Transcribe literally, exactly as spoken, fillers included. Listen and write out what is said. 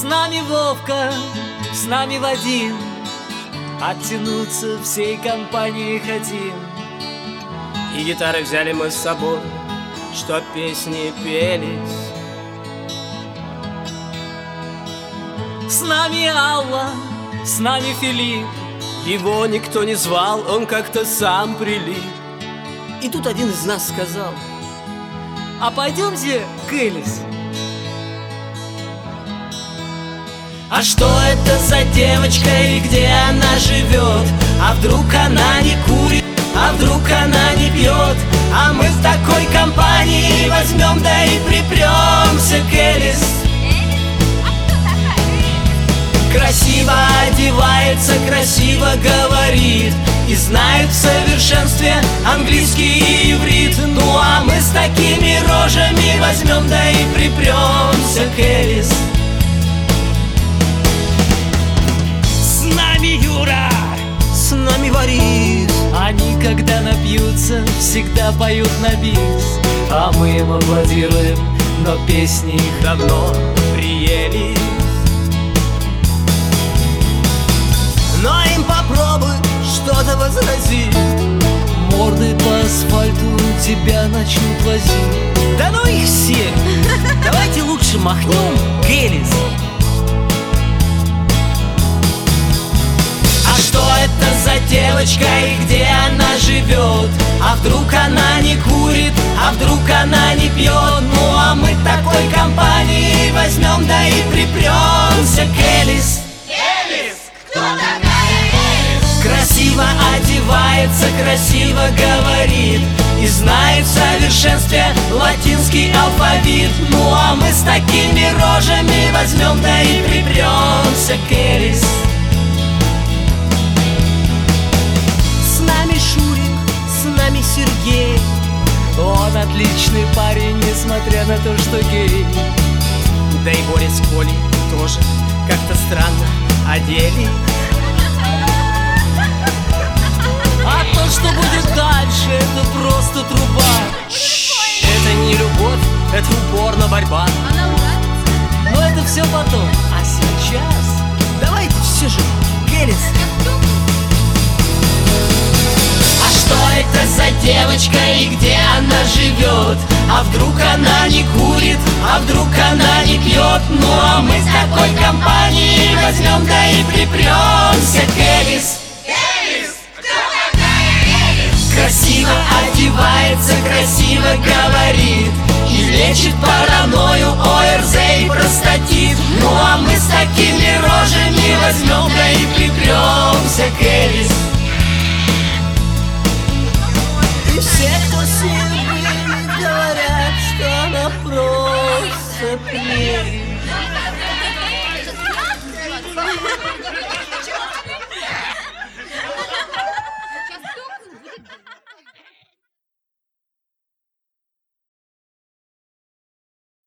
С нами Вовка, с нами Вадим, оттянуться всей компанией хотим. И гитары взяли мы с собой, чтоб песни пелись. С нами Алла, с нами Филипп. Его никто не звал, он как-то сам прилип. И тут один из нас сказал: а пойдемте к Элис. А что это за девочка и где она живет? А вдруг она не курит, а вдруг она не пьет? А мы с такой компанией возьмем, да и припремся к Элис. Красиво одевается, красиво говорит и знает в совершенстве английский и иврит. Ну а мы с такими рожами возьмем, да и припремся к Элис. С нами Юра, с нами Борис. они, когда напьются, всегда поют на бис. А мы им аплодируем, но песни их Давно приели. Но им попробуй что-то возразить, морды по асфальту тебя начнут возить. да ну их всех. Давайте лучше махнем к Элис. А что это за девочка и где она живет? А вдруг она не курит, а вдруг она не пьет? Ну а мы такой компанией возьмем, да и припремся к Элис. Элис! Кто такая Элис? Красиво одевается, красиво говорит и знает в совершенстве латинский алфавит. Ну а мы с такими рожами возьмем, да и припремся к Элис. С нами Шурик, с нами Сергей. Он отличный парень, несмотря на то, что гей. Да и Боря с Колей тоже как-то странно одели. А то, что будет дальше, это просто труба. Это не любовь, это упорно борьба. Она нравится? Но это все потом. А сейчас Давайте все же к Элис. А что это за девочка и где она живет? А вдруг она не курит, а вдруг она не пьет? Ну а мы с такой компанией возьмем, да и припремся к Элис. Элис! Кто такая Элис? Красиво одевается, красиво говорит и лечит паранойю, ОРЗ и простатит. Ну а мы с такими рожами возьмем, да и припремся к Элис. И все, кто с ней были, говорят, что она просто прелесть. Элис!